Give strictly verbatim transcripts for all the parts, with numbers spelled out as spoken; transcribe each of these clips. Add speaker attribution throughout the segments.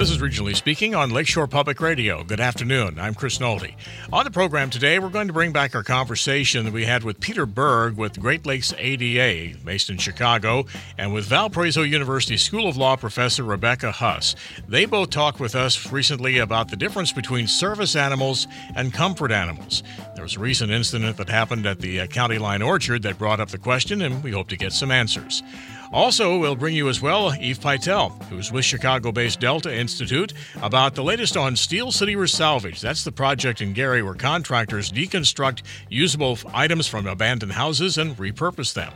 Speaker 1: This is Regionally Speaking on Lakeshore Public Radio. Good afternoon. I'm Chris Nolte. On the program today, we're going to bring back our conversation that we had with Peter Berg with Great Lakes A D A, based in Chicago, and with Valparaiso University School of Law professor Rebecca Huss. They both talked with us recently about the difference between service animals and comfort animals. There was a recent incident that happened at the County Line Orchard that brought up the question, and we hope to get some answers. Also, we'll bring you as well Eve Pytel, who's with Chicago-based Delta Institute, about the latest on Steel City Resalvage. That's the project in Gary where contractors deconstruct usable items from abandoned houses and repurpose them.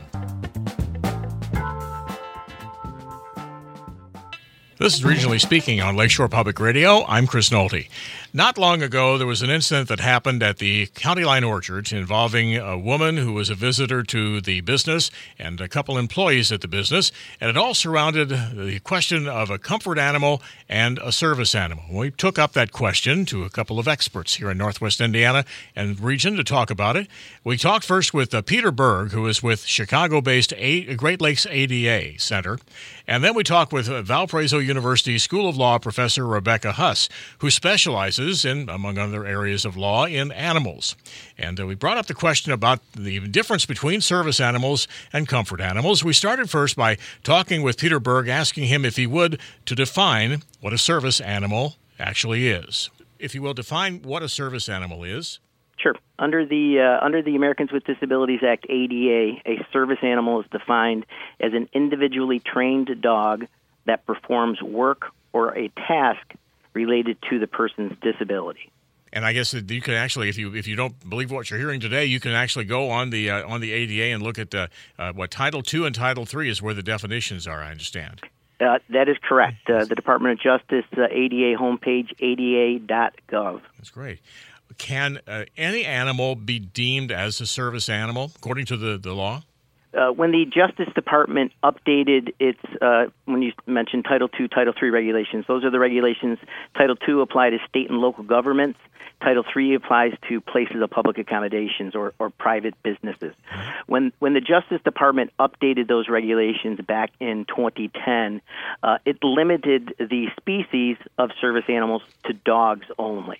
Speaker 1: This is Regionally Speaking on Lakeshore Public Radio. I'm Chris Nolte. Not long ago, there was an incident that happened at the County Line Orchard involving a woman who was a visitor to the business and a couple employees at the business, and it all surrounded the question of a comfort animal and a service animal. We took up that question to a couple of experts here in Northwest Indiana and region to talk about it. We talked first with uh, Peter Berg, who is with Chicago-based a- Great Lakes A D A Center, and then we talked with uh, Valparaiso University School of Law professor Rebecca Huss, who specializes in, among other areas of law, in animals. And uh, we brought up the question about the difference between service animals and comfort animals. We started first by talking with Peter Berg, asking him, if he would, to define what a service animal actually is. If you will, define what a service animal is.
Speaker 2: Sure. Under the uh, under the Americans with Disabilities Act, A D A, a service animal is defined as an individually trained dog that performs work or a task related to the person's disability.
Speaker 1: And I guess that you can actually, if you if you don't believe what you're hearing today, you can actually go on the uh, on the A D A and look at uh, uh, what Title two and Title three is where the definitions are, I understand.
Speaker 2: Uh, that is correct. Uh, the Department of Justice uh, A D A homepage, A D A dot gov.
Speaker 1: That's great. Can uh, any animal be deemed as a service animal, according to the, the law?
Speaker 2: Uh, when the Justice Department updated its, uh, when you mentioned Title two, Title three regulations, those are the regulations. Title two apply to state and local governments. Title three applies to places of public accommodations or, or private businesses. When when the Justice Department updated those regulations back in twenty ten, uh, it limited the species of service animals to dogs only.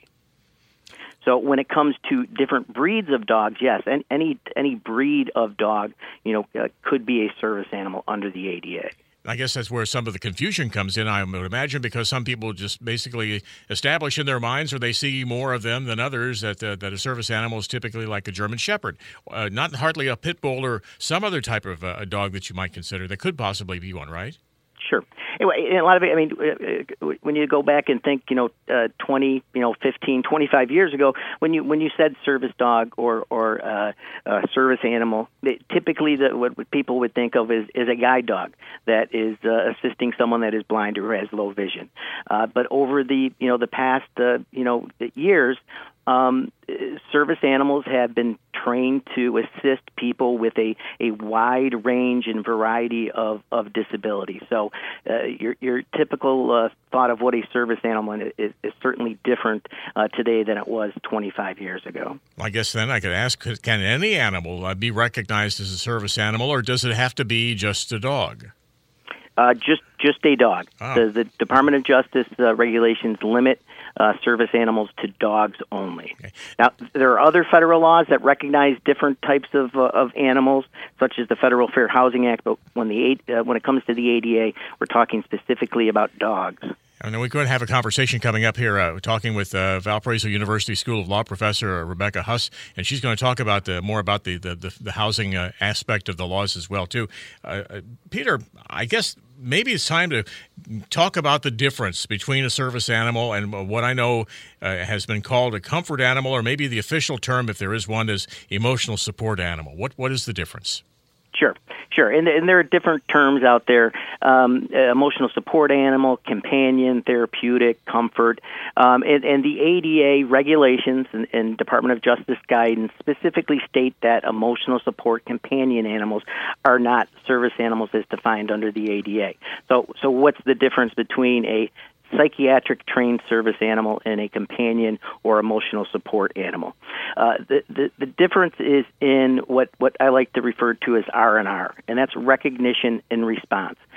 Speaker 2: So when it comes to different breeds of dogs, yes, and any any breed of dog, you know, uh, could be a service animal under the A D A.
Speaker 1: I guess that's where some of the confusion comes in, I would imagine, because some people just basically establish in their minds, or they see more of them than others, that uh, that a service animal is typically like a German Shepherd, uh, not hardly a pit bull or some other type of uh, a dog that you might consider that could possibly be one, right?
Speaker 2: Sure. Anyway, a lot of it, I mean, uh, when you go back and think, you know, uh, twenty, you know, fifteen, twenty-five years ago, when you when you said service dog or or uh, uh, service animal, they, typically the, what, what people would think of is, is a guide dog that is uh, assisting someone that is blind or has low vision. Uh, but over the you know the past uh, you know years, Um, service animals have been trained to assist people with a, a wide range and variety of, of disabilities. So uh, your, your typical uh, thought of what a service animal is, is certainly different uh, today than it was twenty-five years ago.
Speaker 1: I guess then I could ask, can any animal uh, be recognized as a service animal, or does it have to be just a dog?
Speaker 2: Uh, just just a dog.
Speaker 1: Oh.
Speaker 2: The, the Department of Justice uh, regulations limit uh, service animals to dogs only.
Speaker 1: Okay.
Speaker 2: Now, there are other federal laws that recognize different types of uh, of animals, such as the Federal Fair Housing Act. But when the uh, when it comes to the A D A, we're talking specifically about dogs.
Speaker 1: And then we're going to have a conversation coming up here. Uh, we're talking with uh, Valparaiso University School of Law professor uh, Rebecca Huss, and she's going to talk about the, more about the the, the, the housing uh, aspect of the laws as well too. Uh, uh, Peter, I guess maybe it's time to talk about the difference between a service animal and what I know uh, has been called a comfort animal, or maybe the official term, if there is one, is emotional support animal. What what is the difference?
Speaker 2: Sure, sure. And, and there are different terms out there, um, uh, emotional support animal, companion, therapeutic, comfort. Um, and, and the A D A regulations and, and Department of Justice guidance specifically state that emotional support companion animals are not service animals as defined under the A D A. So, so what's the difference between a psychiatric trained service animal and a companion or emotional support animal? Uh, the, the the difference is in what, what I like to refer to as R and R, and that's recognition and response.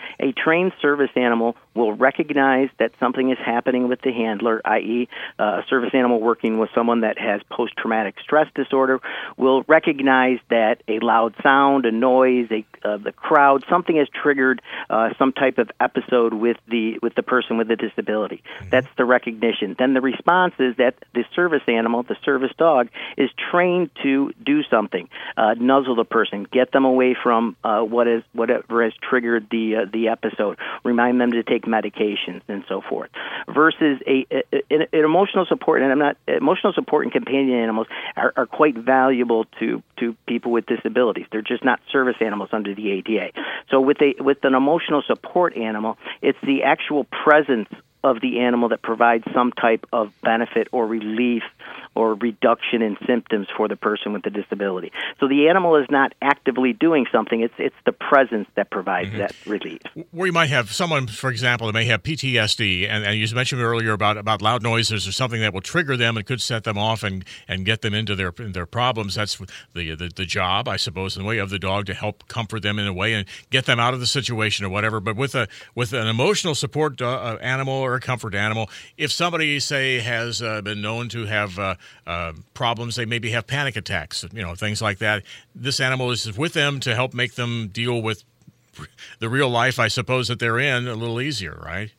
Speaker 2: A trained service animal will recognize that something is happening with the handler, that is, uh, a service animal working with someone that has post-traumatic stress disorder will recognize that a loud sound, a noise, a, uh, the crowd, something has triggered uh, some type of episode with the with the person with the disability. Mm-hmm. That's the recognition. Then the response is that the service animal, the service dog, is trained to do something, uh, nuzzle the person, get them away from uh, what is whatever has triggered the uh, the episode, remind them to take medications and so forth. Versus a, a, a an emotional support, and I'm not emotional support and companion animals are, are quite valuable to to people with disabilities. They're just not service animals under the A D A. So with a with an emotional support animal, it's the actual presence of the animal that provides some type of benefit or relief or reduction in symptoms for the person with the disability. So the animal is not actively doing something. It's it's the presence that provides mm-hmm. that relief.
Speaker 1: Where you might have someone, for example, that may have P T S D, and, and you mentioned earlier about, about loud noises or something that will trigger them and could set them off and, and get them into their their problems. That's the, the the job, I suppose, in the way of the dog to help comfort them in a way and get them out of the situation or whatever. But with a with an emotional support uh, animal or a comfort animal, if somebody, say, has uh, been known to have uh, uh, problems, they maybe have panic attacks, you know, things like that, this animal is with them to help make them deal with the real life, I suppose, that they're in a little easier, right?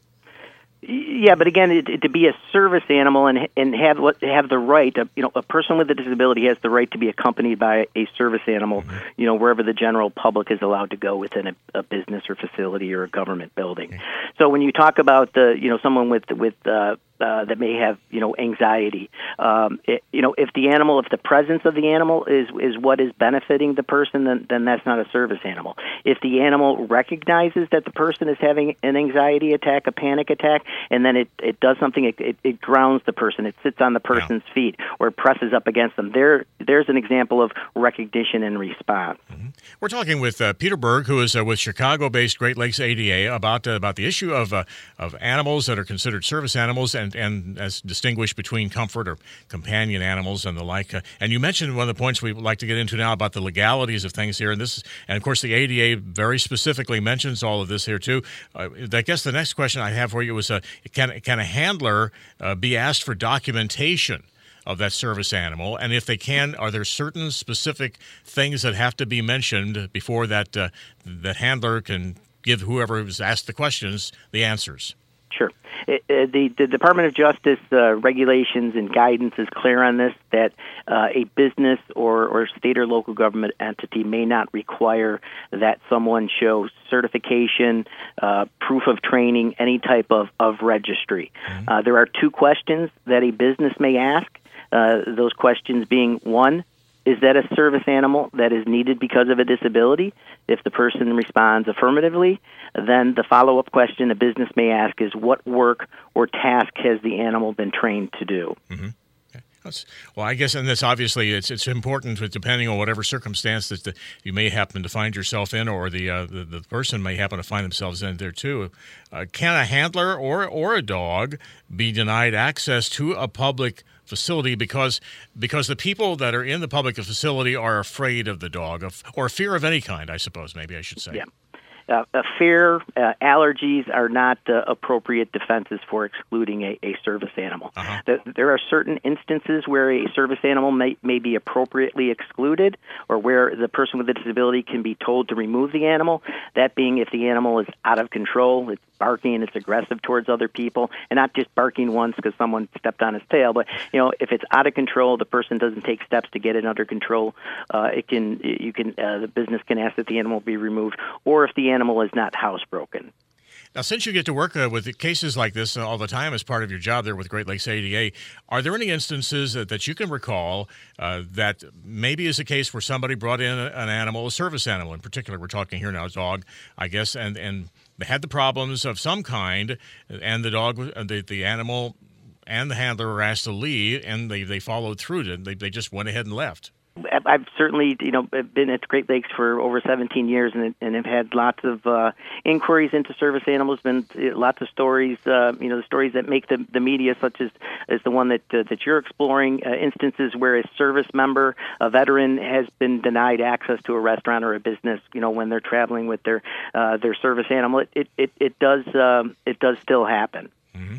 Speaker 2: Yeah, but again, it, it, to be a service animal and and have have the right, uh, you know, a person with a disability has the right to be accompanied by a service animal, mm-hmm. you know, wherever the general public is allowed to go within a, a business or facility or a government building. Okay. So when you talk about the, you know, someone with with uh, Uh, that may have, you know, anxiety. Um, it, you know, if the animal, if the presence of the animal is is what is benefiting the person, then then that's not a service animal. If the animal recognizes that the person is having an anxiety attack, a panic attack, and then it, it does something, it, it, it grounds the person, it sits on the person's yeah. feet, or it presses up against them. There, there's an example of recognition and response.
Speaker 1: Mm-hmm. We're talking with uh, Peter Berg, who is uh, with Chicago-based Great Lakes A D A, about uh, about the issue of uh, of animals that are considered service animals and and as distinguished between comfort or companion animals and the like. Uh, and you mentioned one of the points we would like to get into now about the legalities of things here. And this, and of course, the A D A very specifically mentions all of this here too. Uh, I guess the next question I have for you was, uh, can can a handler uh, be asked for documentation of that service animal? And if they can, are there certain specific things that have to be mentioned before that uh, that handler can give whoever was asked the questions the answers?
Speaker 2: Sure. It, uh, the, the Department of Justice uh, regulations and guidance is clear on this, that uh, a business or, or state or local government entity may not require that someone show certification, uh, proof of training, any type of, of registry. Mm-hmm. Uh, there are two questions that a business may ask, uh, those questions being, one, is that a service animal that is needed because of a disability? If the person responds affirmatively, then the follow-up question a business may ask is, what work or task has the animal been trained to do?
Speaker 1: Mm-hmm. That's, well, I guess, and this obviously it's it's important, depending on whatever circumstances that you may happen to find yourself in, or the uh, the, the person may happen to find themselves in there too. Uh, can a handler or or a dog be denied access to a public facility because because the people that are in the public facility are afraid of the dog, of, or fear of any kind? I suppose maybe I should say.
Speaker 2: Yeah. Uh, uh, fear, uh, allergies are not uh, appropriate defenses for excluding a, a service animal. Uh-huh. The, there are certain instances where a service animal may, may be appropriately excluded, or where the person with a disability can be told to remove the animal, that being if the animal is out of control, it's barking, it's aggressive towards other people, and not just barking once because someone stepped on his tail, but you know, if it's out of control, the person doesn't take steps to get it under control, uh, it can, you can, uh, the business can ask that the animal be removed, or if the animal is not housebroken.
Speaker 1: Now, since you get to work uh, with cases like this all the time as part of your job there with Great Lakes A D A, are there any instances that, that you can recall uh, that maybe is a case where somebody brought in an animal, a service animal in particular, we're talking here now, a dog, I guess, and, and they had the problems of some kind, and the dog, the, the animal and the handler were asked to leave, and they, they followed through it, and they, they just went ahead and left?
Speaker 2: I've certainly, you know, been at Great Lakes for over seventeen years, and and have had lots of uh, inquiries into service animals. Been lots of stories, uh, you know, the stories that make the, the media, such as, as the one that uh, that you're exploring. Uh, instances where a service member, a veteran, has been denied access to a restaurant or a business, you know, when they're traveling with their uh, their service animal. It it it, it does um, it does still happen.
Speaker 1: Mm-hmm.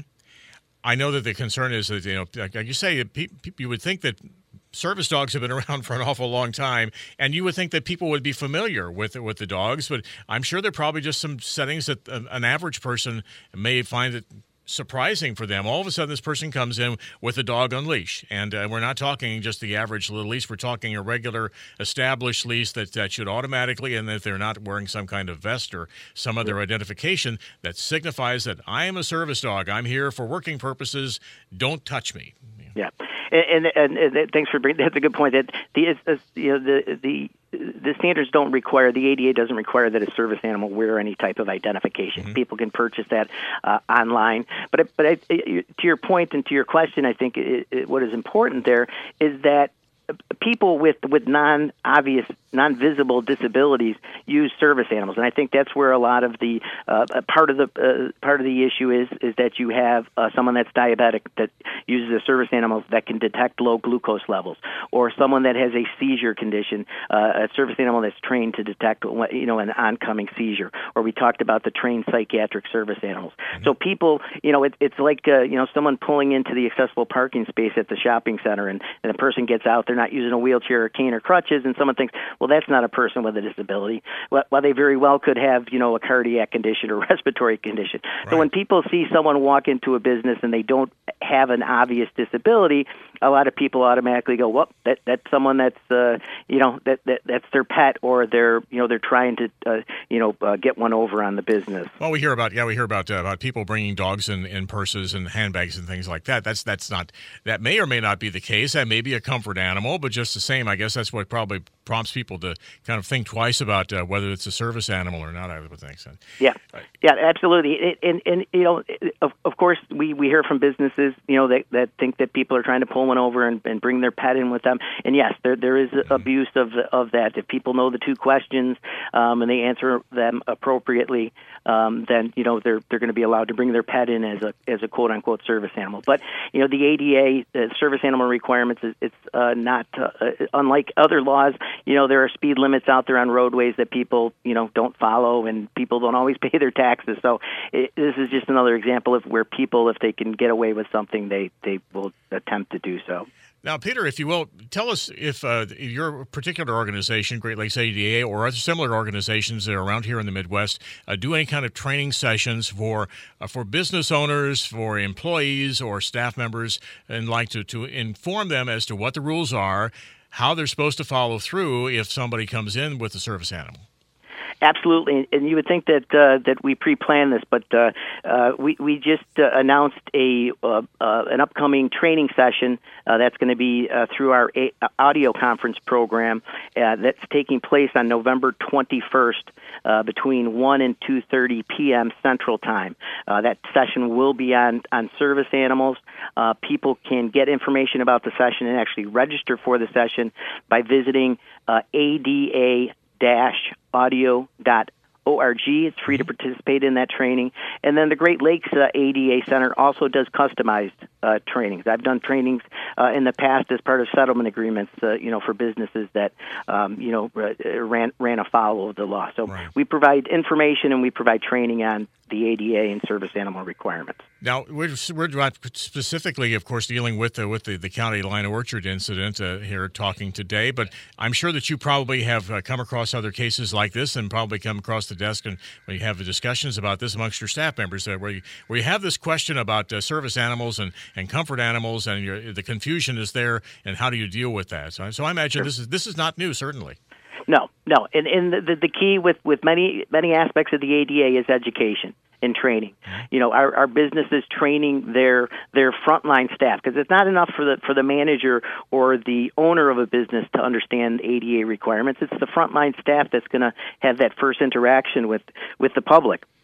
Speaker 1: I know that the concern is that, you know, like you say, you would think that service dogs have been around for an awful long time, and you would think that people would be familiar with with the dogs, but I'm sure there are probably just some settings that an average person may find it surprising for them. All of a sudden, this person comes in with a dog on leash, and uh, we're not talking just the average little leash. We're talking a regular established leash that, that should automatically, and that they're not wearing some kind of vest or some other identification that signifies that I am a service dog. I'm here for working purposes. Don't touch me.
Speaker 2: Yeah. And, and, and, and thanks for bringing. That's a good point. That the it's, you know the the the standards don't require, the A D A doesn't require that a service animal wear any type of identification. Mm-hmm. People can purchase that uh, online. But but I, to your point and to your question, I think it, it, what is important there is that people with with non-obvious, non-visible disabilities use service animals, and I think that's where a lot of the uh, part of the uh, part of the issue is is that you have uh, someone that's diabetic that uses a service animal that can detect low glucose levels, or someone that has a seizure condition, uh, a service animal that's trained to detect, you know, an oncoming seizure. Or we talked about the trained psychiatric service animals. Mm-hmm. So people, you know, it, it's like uh, you know someone pulling into the accessible parking space at the shopping center, and, and the person gets out. They're not using a wheelchair or cane or crutches, and someone thinks, well, that's not a person with a disability. Well, well they very well could have, you know, a cardiac condition or respiratory condition. Right. So when people see someone walk into a business and they don't have an obvious disability, a lot of people automatically go, well, that that's someone that's, uh, you know, that, that that's their pet, or they're, you know, they're trying to, uh, you know, uh, get one over on the business.
Speaker 1: Well, we hear about, yeah, we hear about uh, about people bringing dogs in, in purses and handbags and things like that. That's that's not, that may or may not be the case. That may be a comfort animal, but just the same, I guess that's what probably prompts people to kind of think twice about uh, whether it's a service animal or not, I would think. So.
Speaker 2: Yeah, yeah, absolutely. And, and you know, of, of course, we, we hear from businesses, you know, that, that think that people are trying to pull one over and, and bring their pet in with them. And yes, there there is mm-hmm. abuse of of that. If people know the two questions um, and they answer them appropriately, um, then you know they're they're going to be allowed to bring their pet in as a as a quote unquote service animal. But you know, the A D A, the service animal requirements, is it's uh, not uh, unlike other laws. You know, there are speed limits out there on roadways that people, you know, don't follow, and people don't always pay their taxes. So it, this is just another example of where people, if they can get away with something, they, they will attempt to do so.
Speaker 1: Now, Peter, if you will, tell us if uh, your particular organization, Great Lakes A D A, or other similar organizations that are around here in the Midwest, uh, do any kind of training sessions for uh, for business owners, for employees, or staff members, and like to, to inform them as to what the rules are, how they're supposed to follow through if somebody comes in with a service animal.
Speaker 2: Absolutely, and you would think that uh, that we pre-plan this, but uh, uh, we we just uh, announced a uh, uh, an upcoming training session uh, that's going to be uh, through our a- audio conference program uh, that's taking place on November twenty-first uh, between one and two thirty p.m. Central Time. Uh, that session will be on on service animals. Uh, people can get information about the session and actually register for the session by visiting uh, A D A dash audio dot org. It's free to participate in that training. And then the Great Lakes uh, A D A Center also does customized uh, trainings. I've done trainings uh, in the past as part of settlement agreements, uh, you know, for businesses that, um, you know, ran ran afoul of the law. So right. We provide information and we provide training on the A D A and service animal requirements.
Speaker 1: Now, we're, we're not specifically, of course, dealing with the, with the, the County Line Orchard incident uh, here talking today, but I'm sure that you probably have uh, come across other cases like this and probably come across the desk and when you have the discussions about this amongst your staff members uh, where, you, where you have this question about uh, service animals and, and comfort animals, and your, the confusion is there, and how do you deal with that? So, so I imagine sure. this is this is not new, certainly.
Speaker 2: No, no, and and the, the key with, with many many aspects of the A D A is education and training. You know, our, our business is training their their frontline staff, because it's not enough for the for the manager or the owner of a business to understand A D A requirements. It's the frontline staff that's going to have that first interaction with with the public.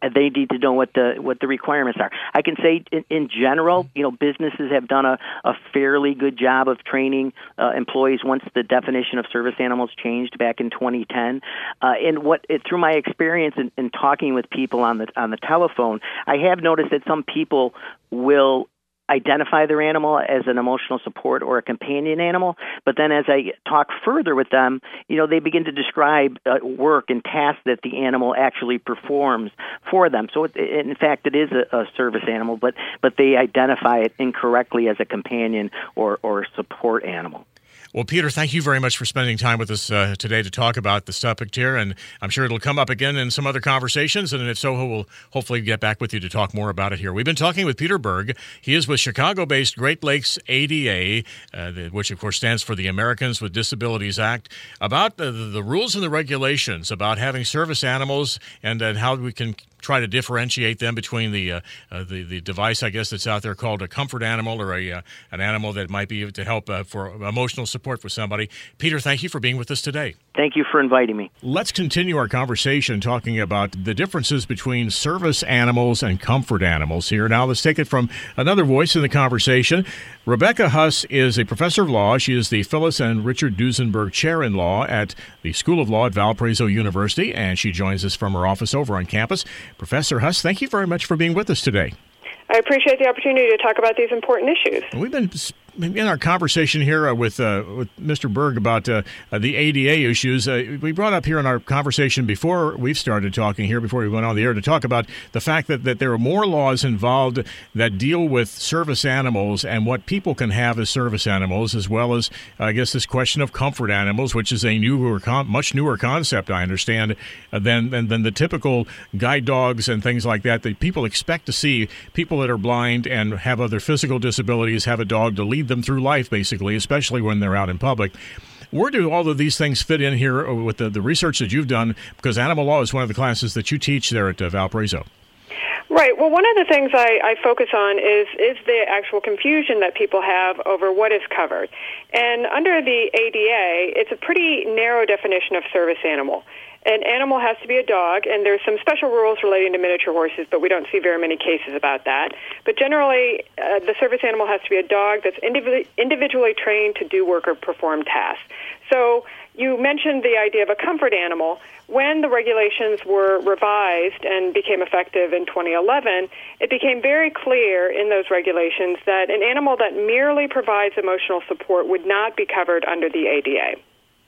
Speaker 2: they need to know what the what the requirements are. I can say in, in general, you know, businesses have done a, a fairly good job of training uh, employees once the definition of service animals changed back in twenty ten. Uh, and what it, through my experience in, in talking with people on the on the telephone, I have noticed that some people will identify their animal as an emotional support or a companion animal, but then as I talk further with them, you know, they begin to describe uh, work and tasks that the animal actually performs for them. So, it, in fact, it is a, a service animal, but but they identify it incorrectly as a companion or, or support animal.
Speaker 1: Well, Peter, thank you very much for spending time with us uh, today to talk about this topic here, and I'm sure it'll come up again in some other conversations, and if so, we'll hopefully get back with you to talk more about it here. We've been talking with Peter Berg. He is with Chicago-based Great Lakes A D A, uh, which, of course, stands for the Americans with Disabilities Act, about the, the rules and the regulations about having service animals and, and how we can try to differentiate them between the uh, uh, the the device, I guess, that's out there called a comfort animal or a uh, an animal that might be to help uh, for emotional support for somebody. Peter, thank you for being with us today.
Speaker 2: Thank you for inviting me.
Speaker 1: Let's continue our conversation talking about the differences between service animals and comfort animals here. Now, let's take it from another voice in the conversation. Rebecca Huss is a professor of law. She is the Phyllis and Richard Duesenberg Chair in Law at the School of Law at Valparaiso University, and she joins us from her office over on campus. Professor Huss, thank you very much for being with us today.
Speaker 3: I appreciate the opportunity to talk about these important issues.
Speaker 1: We've been in our conversation here uh, with uh, with Mister Berg about uh, uh, the A D A issues. Uh, we brought up here in our conversation before we've started talking here, before we went on the air, to talk about the fact that, that there are more laws involved that deal with service animals and what people can have as service animals, as well as, uh, I guess, this question of comfort animals, which is a newer, con- much newer concept, I understand, uh, than, than than the typical guide dogs and things like that that people expect to see. People that are blind and have other physical disabilities have a dog to lead them through life, basically, especially when they're out in public. Where do all of these things fit in here with the, the research that you've done? Because animal law is one of the classes that you teach there at uh, Valparaiso.
Speaker 3: Right. Well, one of the things I, I focus on is is the actual confusion that people have over what is covered. And under the A D A, it's a pretty narrow definition of service animal. An animal has to be a dog, and there's some special rules relating to miniature horses, but we don't see very many cases about that. But generally, uh, the service animal has to be a dog that's indiv- individually trained to do work or perform tasks. So you mentioned the idea of a comfort animal. When the regulations were revised and became effective in twenty eleven, it became very clear in those regulations that an animal that merely provides emotional support would not be covered under the A D A.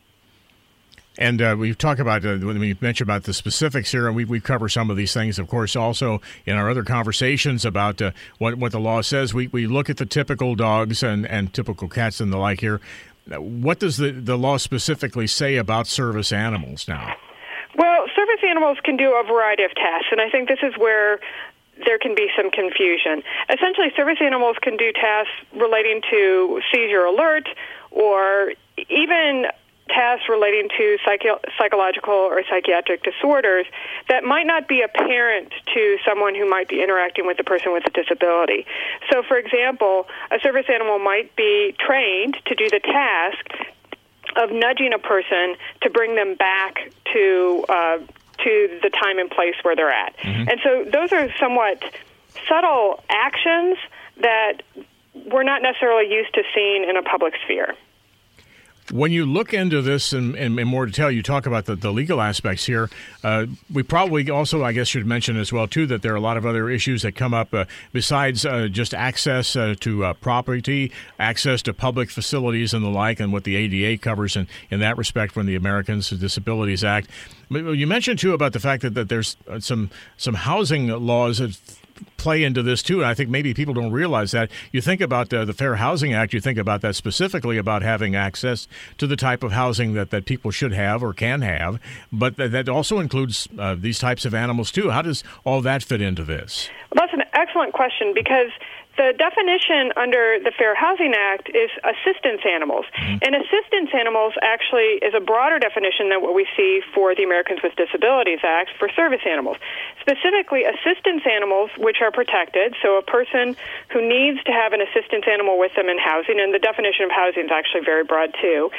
Speaker 1: And uh, we've talked about, uh, when we mentioned about the specifics here, and we we cover some of these things, of course, also in our other conversations about uh, what, what the law says. We we look at the typical dogs and, and typical cats and the like here. What does the, the law specifically say about service animals now?
Speaker 3: Well, service animals can do a variety of tasks, and I think this is where there can be some confusion. Essentially, service animals can do tasks relating to seizure alert or even tasks relating to psycho- psychological or psychiatric disorders that might not be apparent to someone who might be interacting with a person with a disability. So, for example, a service animal might be trained to do the task of nudging a person to bring them back to uh, to the time and place where they're at. Mm-hmm. And so those are somewhat subtle actions that we're not necessarily used to seeing in a public sphere.
Speaker 1: When you look into this in, in, in more detail, you talk about the, the legal aspects here. Uh, we probably also, I guess, should mention as well, too, that there are a lot of other issues that come up uh, besides uh, just access uh, to uh, property, access to public facilities and the like, and what the A D A covers in, in that respect from the Americans with Disabilities Act. You mentioned, too, about the fact that, that there's some, some housing laws that play into this too, and I think maybe people don't realize that. You think about uh, the Fair Housing Act, you think about that specifically about having access to the type of housing that, that people should have or can have, but th- that also includes uh, these types of animals too. How does all that fit into this?
Speaker 3: Well, that's an excellent question, because the definition under the Fair Housing Act is assistance animals. Mm-hmm. And assistance animals actually is a broader definition than what we see for the Americans with Disabilities Act for service animals. Specifically, assistance animals, which are protected, so a person who needs to have an assistance animal with them in housing, and the definition of housing is actually very broad too,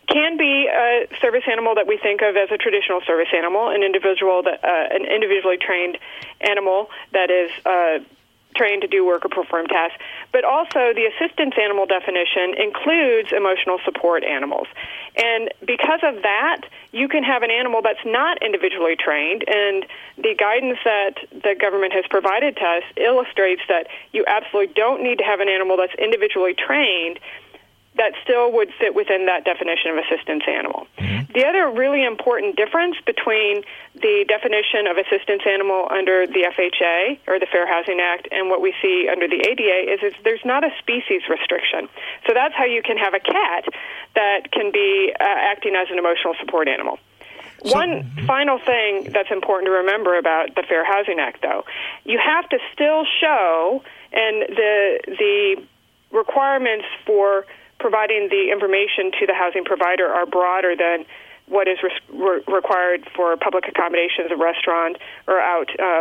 Speaker 3: can be a service animal that we think of as a traditional service animal, an individual that uh, an individually trained animal that is uh, trained to do work or perform tasks. But also the assistance animal definition includes emotional support animals. And because of that, you can have an animal that's not individually trained, and the guidance that the government has provided to us illustrates that you absolutely don't need to have an animal that's individually trained that still would fit within that definition of assistance animal. Mm-hmm. The other really important difference between the definition of assistance animal under the F H A, or the Fair Housing Act, and what we see under the A D A is, is there's not a species restriction. So that's how you can have a cat that can be uh, acting as an emotional support animal. So, One mm-hmm. final thing that's important to remember about the Fair Housing Act, though, you have to still show, and the the requirements for providing the information to the housing provider are broader than what is re- required for public accommodations, a restaurant, or out uh,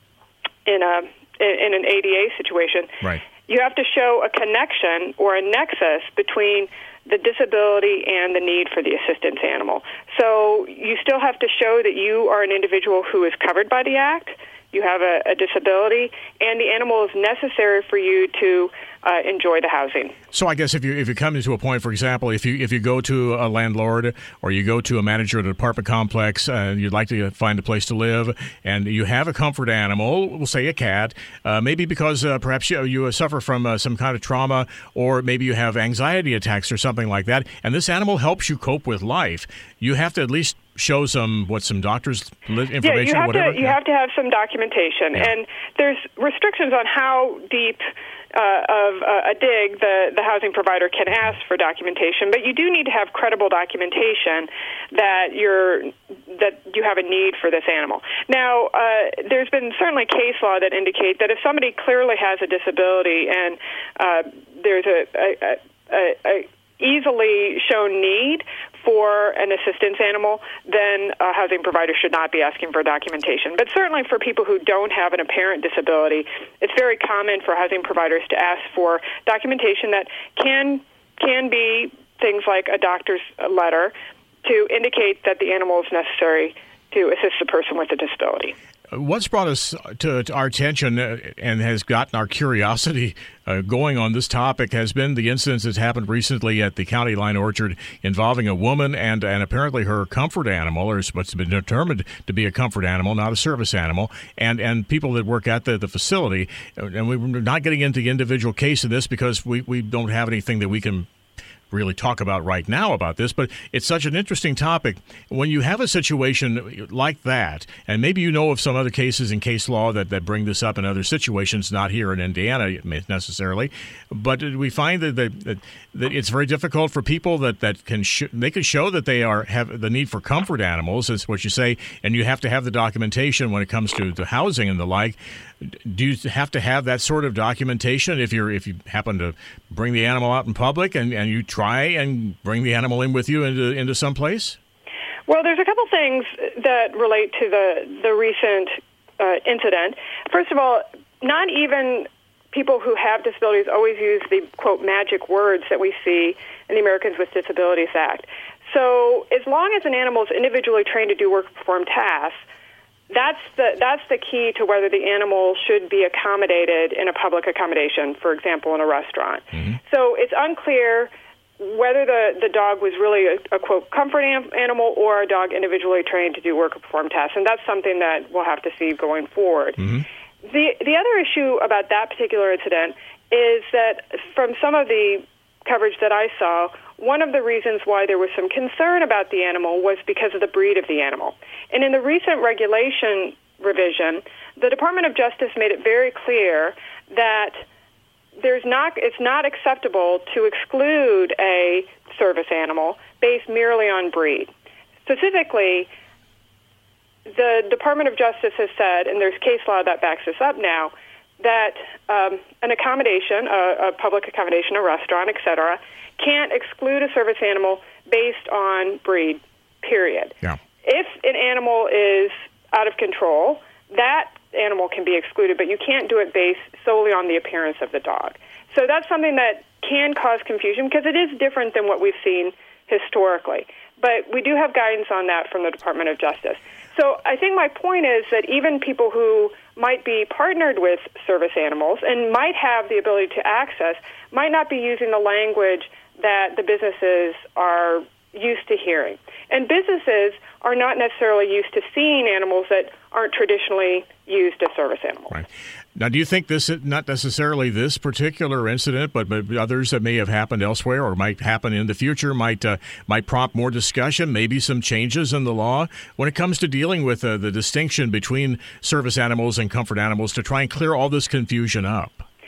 Speaker 3: in a in an A D A situation.
Speaker 1: Right.
Speaker 3: You have to show a connection or a nexus between the disability and the need for the assistance animal. So you still have to show that you are an individual who is covered by the Act, you have a, a disability, and the animal is necessary for you to uh, enjoy the housing.
Speaker 1: So I guess if you if you come to a point, for example, if you if you go to a landlord or you go to a manager at an apartment complex uh, and you'd like to find a place to live, and you have a comfort animal, we'll say a cat, uh, maybe because uh, perhaps you, you suffer from uh, some kind of trauma, or maybe you have anxiety attacks or something like that, and this animal helps you cope with life, you have to at least show some what some doctors information
Speaker 3: yeah, you have
Speaker 1: or whatever.
Speaker 3: To, you yeah. have to have some documentation,
Speaker 1: yeah.
Speaker 3: and there's restrictions on how deep uh, of uh, a dig the, the housing provider can ask for documentation, but you do need to have credible documentation that you're that you have a need for this animal. Now, uh, there's been certainly case law that indicate that if somebody clearly has a disability and uh, there's a, a, a, a easily shown need for an assistance animal, then a housing provider should not be asking for documentation. But certainly for people who don't have an apparent disability, it's very common for housing providers to ask for documentation that can can be things like a doctor's letter to indicate that the animal is necessary to assist the person with a disability.
Speaker 1: What's brought us to, to our attention and has gotten our curiosity uh, going on this topic has been the incidents that's happened recently at the County Line Orchard involving a woman and, and apparently her comfort animal, or what's been determined to be a comfort animal, not a service animal, and, and people that work at the, the facility. And we're not getting into the individual case of this because we, we don't have anything that we can really talk about right now about this, but it's such an interesting topic. When you have a situation like that, and maybe you know of some other cases in case law that, that bring this up in other situations, not here in Indiana necessarily, but we find that that, that it's very difficult for people that, that can sh- they can show that they are have the need for comfort animals, is what you say, and you have to have the documentation when it comes to the housing and the like. Do you have to have that sort of documentation if you're if you happen to bring the animal out in public and, and you try and bring the animal in with you into into some place?
Speaker 3: Well, there's a couple things that relate to the the recent uh, incident. First of all, not even people who have disabilities always use the, quote, magic words that we see in the Americans with Disabilities Act. So as long as an animal is individually trained to do work, perform tasks, That's the that's the key to whether the animal should be accommodated in a public accommodation, for example, in a restaurant. Mm-hmm. So it's unclear whether the, the dog was really a, a, quote, comfort animal or a dog individually trained to do work or perform tasks, and that's something that we'll have to see going forward. Mm-hmm. The The other issue about that particular incident is that from some of the coverage that I saw, one of the reasons why there was some concern about the animal was because of the breed of the animal. And in the recent regulation revision, the Department of Justice made it very clear that there's not it's not acceptable to exclude a service animal based merely on breed. Specifically, the Department of Justice has said, and there's case law that backs this up now, that um, an accommodation, a, a public accommodation, a restaurant, et cetera, can't exclude a service animal based on breed, period.
Speaker 1: Yeah.
Speaker 3: If an animal is out of control, that animal can be excluded, but you can't do it based solely on the appearance of the dog. So that's something that can cause confusion because it is different than what we've seen historically. But we do have guidance on that from the Department of Justice. So I think my point is that even people who might be partnered with service animals and might have the ability to access might not be using the language that the businesses are used to hearing. And businesses are not necessarily used to seeing animals that aren't traditionally used as service animals.
Speaker 1: Right. Now, do you think this, not necessarily this particular incident, but, but others that may have happened elsewhere or might happen in the future, might uh, might prompt more discussion, maybe some changes in the law when it comes to dealing with uh, the distinction between service animals and comfort animals to try and clear all this confusion up?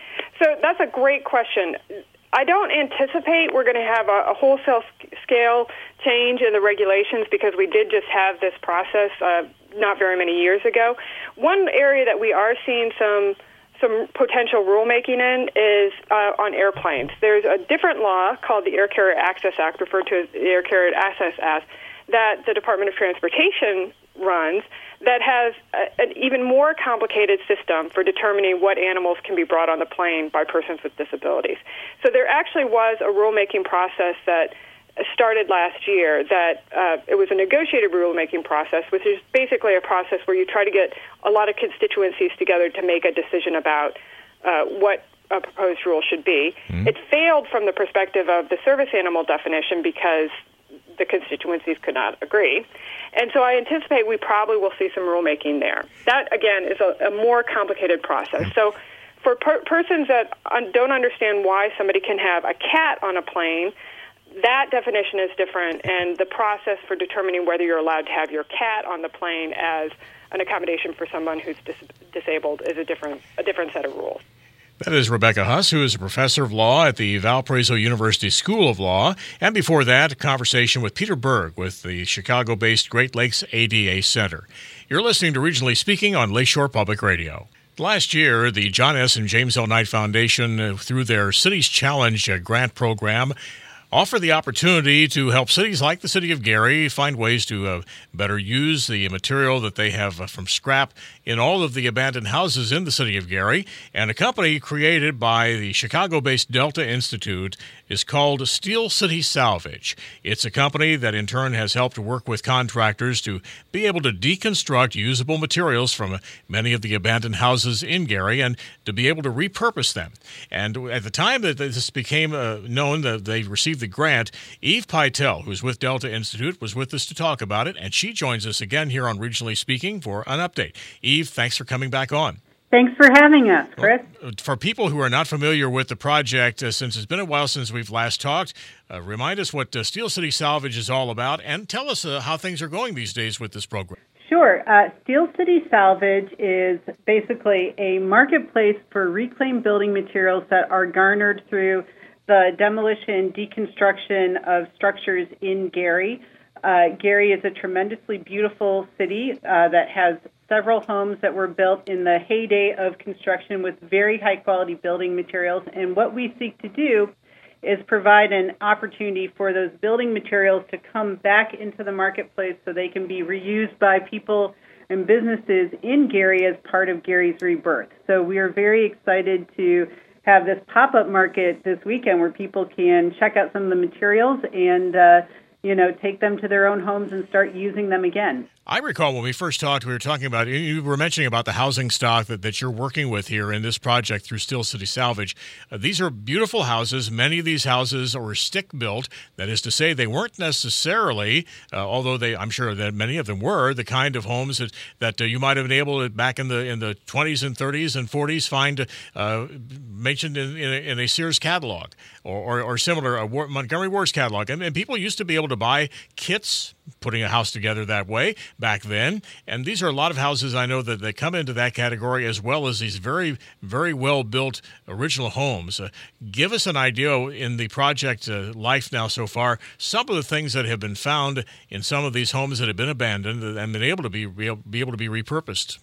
Speaker 3: So that's a great question. I don't anticipate we're going to have a, a wholesale scale change in the regulations because we did just have this process uh, not very many years ago. One area that we are seeing some some potential rulemaking in is uh, on airplanes. There's a different law called the Air Carrier Access Act, referred to as the Air Carrier Access Act, that the Department of Transportation runs that has a, an even more complicated system for determining what animals can be brought on the plane by persons with disabilities. So there actually was a rulemaking process that started last year that uh, it was a negotiated rulemaking process, which is basically a process where you try to get a lot of constituencies together to make a decision about uh, what a proposed rule should be. Mm-hmm. It failed from the perspective of the service animal definition because the constituencies could not agree. And so I anticipate we probably will see some rulemaking there. That, again, is a, a more complicated process. So for per- persons that un- don't understand why somebody can have a cat on a plane, that definition is different, and the process for determining whether you're allowed to have your cat on the plane as an accommodation for someone who's dis- disabled is a different a different set of rules.
Speaker 1: That is Rebecca Huss, who is a professor of law at the Valparaiso University School of Law. And before that, a conversation with Peter Berg with the Chicago-based Great Lakes A D A Center. You're listening to Regionally Speaking on Lakeshore Public Radio. Last year, the John S. and James L. Knight Foundation, uh, through their Cities Challenge uh, grant program, offer the opportunity to help cities like the city of Gary find ways to uh, better use the material that they have uh, from scrap in all of the abandoned houses in the city of Gary. And a company created by the Chicago-based Delta Institute is called Steel City Salvage. It's a company that in turn has helped work with contractors to be able to deconstruct usable materials from many of the abandoned houses in Gary and to be able to repurpose them. And at the time that this became uh, known that they received the grant, Eve Pytel, who's with Delta Institute, was with us to talk about it, and she joins us again here on Regionally Speaking for an update. Eve, thanks for coming back on.
Speaker 4: Thanks for having us, Chris.
Speaker 1: Well, for people who are not familiar with the project, uh, since it's been a while since we've last talked, uh, remind us what uh, Steel City Salvage is all about, and tell us uh, how things are going these days with this program.
Speaker 4: Sure. Uh, Steel City Salvage is basically a marketplace for reclaimed building materials that are garnered through the demolition, deconstruction of structures in Gary. Uh, Gary is a tremendously beautiful city uh, that has several homes that were built in the heyday of construction with very high-quality building materials. And what we seek to do is provide an opportunity for those building materials to come back into the marketplace so they can be reused by people and businesses in Gary as part of Gary's rebirth. So we are very excited to have this pop-up market this weekend where people can check out some of the materials and, uh, you know, take them to their own homes and start using them again.
Speaker 1: I recall when we first talked, we were talking about, you were mentioning about the housing stock that, that you're working with here in this project through Steel City Salvage. Uh, these are beautiful houses. Many of these houses were stick-built. That is to say, they weren't necessarily, uh, although they, I'm sure that many of them were, the kind of homes that, that uh, you might have been able to, back in the in the twenties and thirties and forties, find uh, mentioned in, in, a, in a Sears catalog or, or, or similar, a War, Montgomery Ward's catalog. And, and people used to be able to buy kits, putting a house together that way back then. And these are a lot of houses I know that they come into that category, as well as these very, very well-built original homes. Uh, give us an idea in the project uh, life now so far, some of the things that have been found in some of these homes that have been abandoned and been able to be, be able to be repurposed.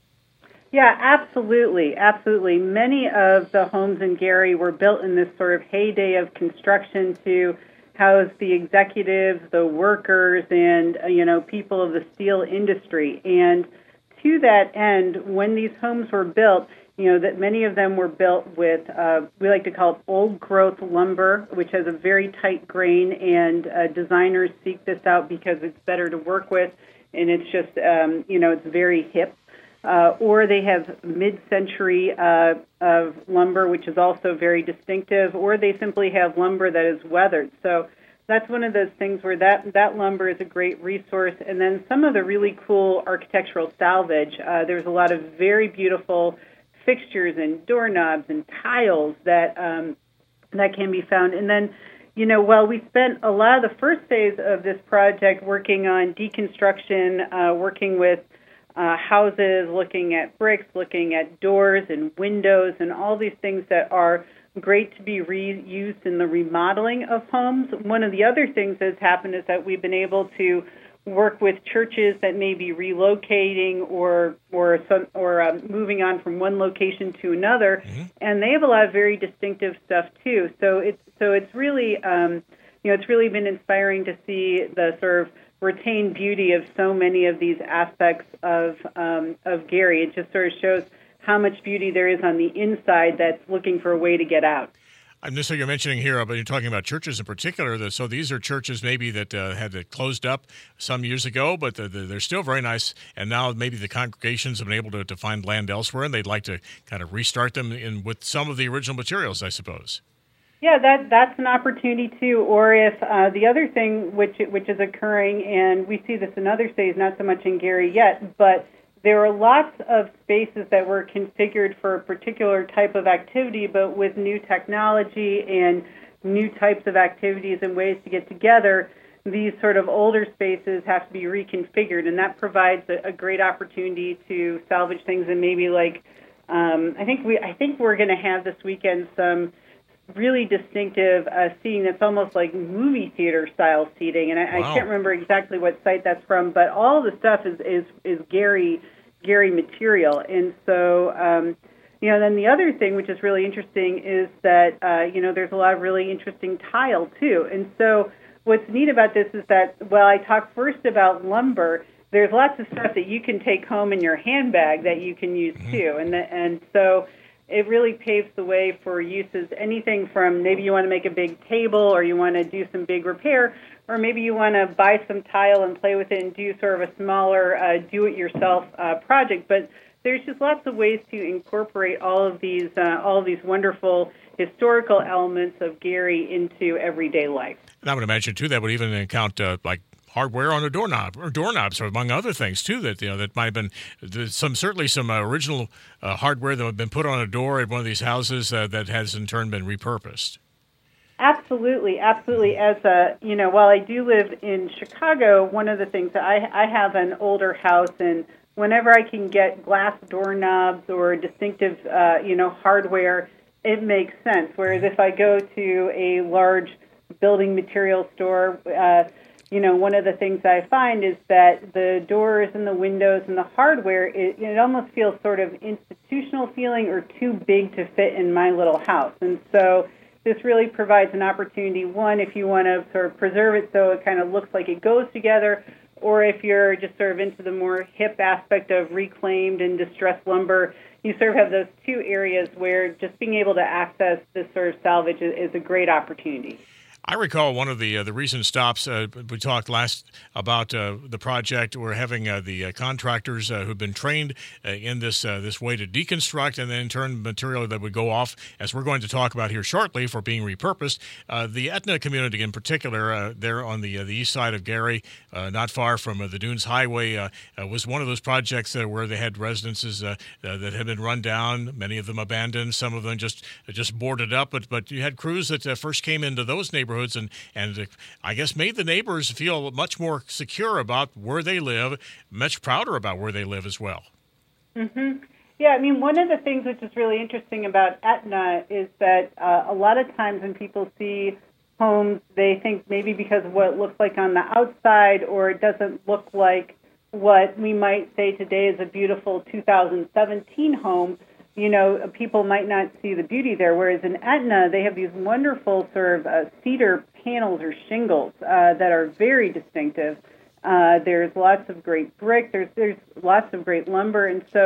Speaker 4: Yeah, absolutely, absolutely. Many of the homes in Gary were built in this sort of heyday of construction to house the executives, the workers, and, uh, you know, people of the steel industry. And to that end, when these homes were built, you know, that many of them were built with, uh, we like to call it old growth lumber, which has a very tight grain, and uh, designers seek this out because it's better to work with, and it's just, um, you know, it's very hip. Uh, or they have mid-century uh, of lumber, which is also very distinctive, or they simply have lumber that is weathered. So that's one of those things where that, that lumber is a great resource. And then some of the really cool architectural salvage. Uh, there's a lot of very beautiful fixtures and doorknobs and tiles that um, that can be found. And then, you know, while we spent a lot of the first phase of this project working on deconstruction, uh, working with uh, houses, looking at bricks, looking at doors and windows and all these things that are great to be reused in the remodeling of homes. One of the other things that's happened is that we've been able to work with churches that may be relocating or or some, or um, moving on from one location to another, mm-hmm. and they have a lot of very distinctive stuff too. So it's so it's really um, you know it's really been inspiring to see the sort of retained beauty of so many of these aspects of um, of Gary. It just sort of shows how much beauty there is on the inside that's looking for a way to get out.
Speaker 1: I'm just so you're mentioning here, but you're talking about churches in particular. That, so these are churches maybe that uh, had it closed up some years ago, but the, the, they're still very nice. And now maybe the congregations have been able to, to find land elsewhere, and they'd like to kind of restart them in with some of the original materials, I suppose.
Speaker 4: Yeah, that that's an opportunity too. Or if uh, the other thing which which is occurring, and we see this in other cities, not so much in Gary yet, but there are lots of spaces that were configured for a particular type of activity, but with new technology and new types of activities and ways to get together, these sort of older spaces have to be reconfigured, and that provides a, a great opportunity to salvage things. And maybe like um, I think we I think we're going to have this weekend some really distinctive uh, seating that's almost like movie theater style seating, and I, wow. I can't remember exactly what site that's from, but all the stuff is is, is Gary Gary material. And so um, you know, then the other thing which is really interesting is that uh, you know there's a lot of really interesting tile too. And so what's neat about this is that while I talked first about lumber, there's lots of stuff that you can take home in your handbag that you can use mm-hmm. too, and the, and so it really paves the way for uses, anything from maybe you want to make a big table or you want to do some big repair, or maybe you want to buy some tile and play with it and do sort of a smaller uh, do-it-yourself uh, project. But there's just lots of ways to incorporate all of these uh, all of these wonderful historical elements of Gary into everyday life.
Speaker 1: And I would imagine, too, that would even count uh, like hardware on a doorknob or doorknobs, or among other things too. That you know that might have been some certainly some uh, original uh, hardware that have been put on a door at one of these houses uh, that has in turn been repurposed.
Speaker 4: Absolutely, absolutely. As a you know, while I do live in Chicago, one of the things that I I have an older house, and whenever I can get glass doorknobs or distinctive uh, you know hardware, it makes sense. Whereas if I go to a large building material store, uh, you know, one of the things I find is that the doors and the windows and the hardware, it, it almost feels sort of institutional feeling or too big to fit in my little house. And so this really provides an opportunity, one, if you want to sort of preserve it so it kind of looks like it goes together, or if you're just sort of into the more hip aspect of reclaimed and distressed lumber, you sort of have those two areas where just being able to access this sort of salvage is, is a great opportunity.
Speaker 1: I recall one of the uh, the recent stops. Uh, we talked last about uh, the project. We're having uh, the uh, contractors uh, who've been trained uh, in this uh, this way to deconstruct and then in turn material that would go off, as we're going to talk about here shortly, for being repurposed. Uh, the Etna community in particular, uh, there on the uh, the east side of Gary, uh, not far from uh, the Dunes Highway, uh, uh, was one of those projects uh, where they had residences uh, uh, that had been run down, many of them abandoned, some of them just uh, just boarded up. But but you had crews that uh, first came into those neighborhoods and and I guess made the neighbors feel much more secure about where they live, much prouder about where they live as well.
Speaker 4: Mm-hmm. Yeah, I mean, one of the things which is really interesting about Etna is that uh, a lot of times when people see homes, they think maybe because of what it looks like on the outside, or it doesn't look like what we might say today is a beautiful two thousand seventeen home, you know, people might not see the beauty there. Whereas in Etna, they have these wonderful sort of uh, cedar panels or shingles uh, that are very distinctive. Uh, there's lots of great brick. There's there's lots of great lumber. And so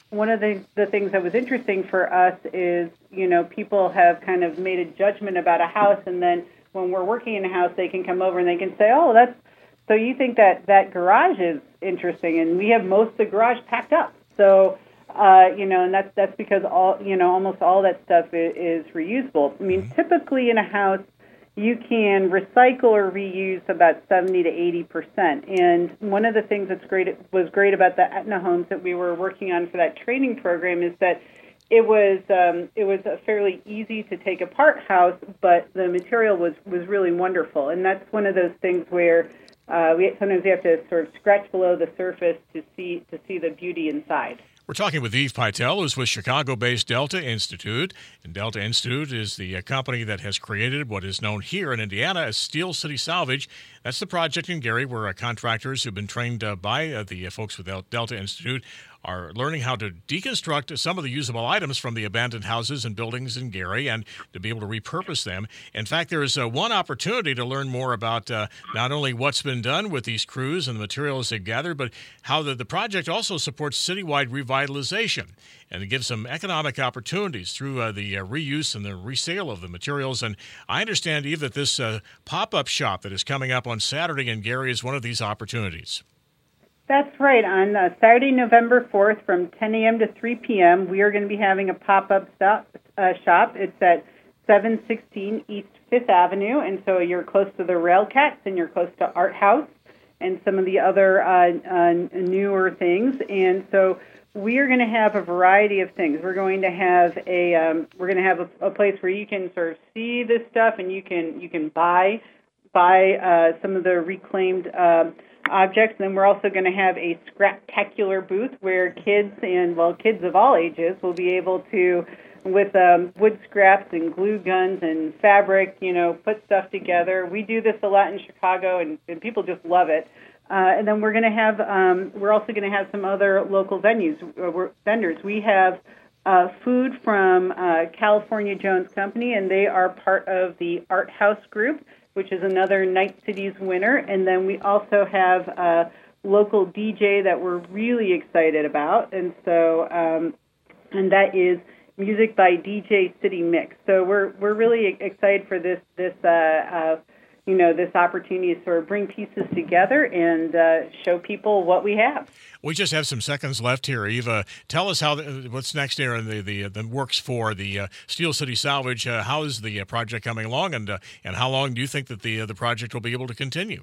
Speaker 4: one of the, the things that was interesting for us is, you know, people have kind of made a judgment about a house, and then when we're working in a house, they can come over and they can say, oh, that's, so you think that that garage is interesting, and we have most of the garage packed up. So, uh, you know, and that's that's because all, you know, almost all that stuff is, is reusable. I mean, typically in a house, you can recycle or reuse about seventy to eighty percent. And one of the things that's great was great about the Aetna homes that we were working on for that training program is that it was um, it was a fairly easy to take apart house, but the material was, was really wonderful. And that's one of those things where uh, we sometimes we have to sort of scratch below the surface to see to see the beauty inside.
Speaker 1: We're talking with Eve Pytel, who's with Chicago-based Delta Institute. And Delta Institute is the uh, company that has created what is known here in Indiana as Steel City Salvage. That's the project in Gary where uh, contractors who've been trained uh, by uh, the uh, folks with Delta Institute are learning how to deconstruct some of the usable items from the abandoned houses and buildings in Gary and to be able to repurpose them. In fact, there is uh, one opportunity to learn more about uh, not only what's been done with these crews and the materials they've gathered, but how the, the project also supports citywide revitalization and it gives some economic opportunities through uh, the uh, reuse and the resale of the materials. And I understand, Eve, that this uh, pop-up shop that is coming up on Saturday in Gary is one of these opportunities.
Speaker 4: That's right. On uh, Saturday, November fourth, from ten a.m. to three p.m., we are going to be having a pop-up stop, uh, shop. It's at seven sixteen East Fifth Avenue, and so you're close to the Railcats and you're close to Art House and some of the other uh, uh, newer things. And so we are going to have a variety of things. We're going to have a um, we're going to have a, a place where you can sort of see this stuff and you can you can buy buy uh, some of the reclaimed Uh, objects. And then we're also going to have a scraptacular booth where kids and, well, kids of all ages will be able to, with um, wood scraps and glue guns and fabric, you know, put stuff together. We do this a lot in Chicago, and, and people just love it. Uh, and then we're going to have, um, we're also going to have some other local venues, uh, vendors. We have uh, food from uh, California Jones Company, and they are part of the Art House group, which is another Night Cities winner. And then we also have a local D J that we're really excited about. And so, um, and that is music by D J City Mix. So we're we're really excited for this this uh, uh, you know this opportunity to sort of bring pieces together and uh, show people what we have.
Speaker 1: We just have some seconds left here, Eva. Tell us how the, what's next there in the the, the works for the uh, Steel City Salvage. Uh, how is the uh, project coming along, and uh, and how long do you think that the uh, the project will be able to continue?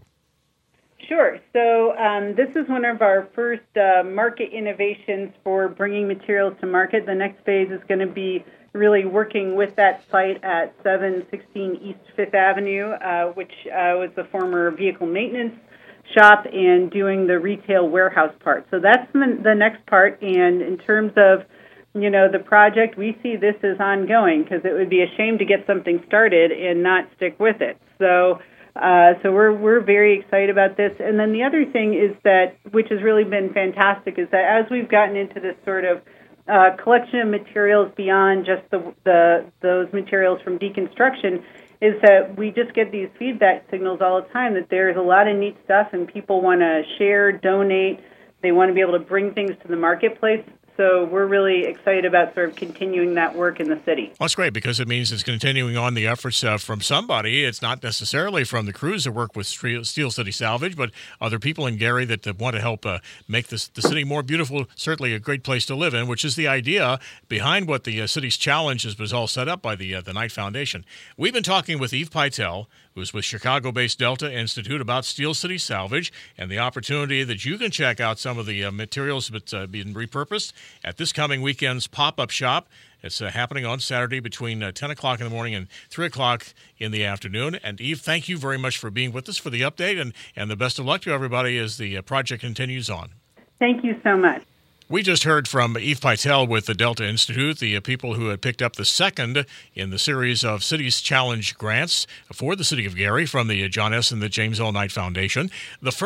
Speaker 4: Sure. So um, this is one of our first uh, market innovations for bringing materials to market. The next phase is going to be really working with that site at seven sixteen East Fifth Avenue, uh, which uh, was the former vehicle maintenance shop, and doing the retail warehouse part. So that's the, the next part. And in terms of, you know, the project, we see this as ongoing because it would be a shame to get something started and not stick with it. So Uh, so we're we're very excited about this. And then the other thing is that, which has really been fantastic, is that as we've gotten into this sort of uh, collection of materials beyond just the, the those materials from deconstruction, is that we just get these feedback signals all the time that there's a lot of neat stuff and people want to share, donate. They want to be able to bring things to the marketplace. So we're really excited about sort of continuing that work in the city.
Speaker 1: Well, that's great because it means it's continuing on the efforts uh, from somebody. It's not necessarily from the crews that work with Steel City Salvage, but other people in Gary that, that want to help uh, make this, the city more beautiful, certainly a great place to live in, which is the idea behind what the uh, city's challenge is, was all set up by the uh, the Knight Foundation. We've been talking with Eve Pytel, who's with Chicago-based Delta Institute, about Steel City Salvage and the opportunity that you can check out some of the uh, materials that's uh, being repurposed at this coming weekend's pop-up shop. It's uh, happening on Saturday between uh, ten o'clock in the morning and three o'clock in the afternoon. And, Eve, thank you very much for being with us for the update, and, and the best of luck to everybody as the uh, project continues on.
Speaker 4: Thank you so much.
Speaker 1: We just heard from Eve Pytel with the Delta Institute, the uh, people who had picked up the second in the series of Cities Challenge grants for the city of Gary from the uh, John S. and the James L. Knight Foundation. The first